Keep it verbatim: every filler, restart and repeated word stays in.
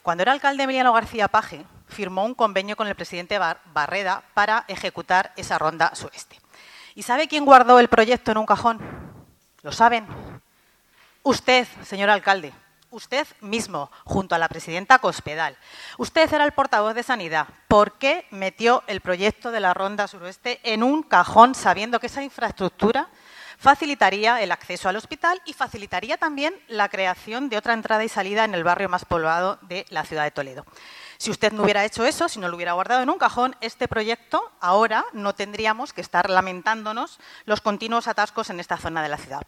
Cuando era alcalde Emiliano García Paje, firmó un convenio con el presidente Barreda para ejecutar esa ronda sureste. ¿Y sabe quién guardó el proyecto en un cajón? ¿Lo saben? Usted, señor alcalde. Usted mismo, junto a la presidenta Cospedal. Usted era el portavoz de Sanidad. ¿Por qué metió el proyecto de la ronda suroeste en un cajón sabiendo que esa infraestructura facilitaría el acceso al hospital y facilitaría también la creación de otra entrada y salida en el barrio más poblado de la ciudad de Toledo? Si usted no hubiera hecho eso, si no lo hubiera guardado en un cajón, este proyecto ahora no tendríamos que estar lamentándonos los continuos atascos en esta zona de la ciudad.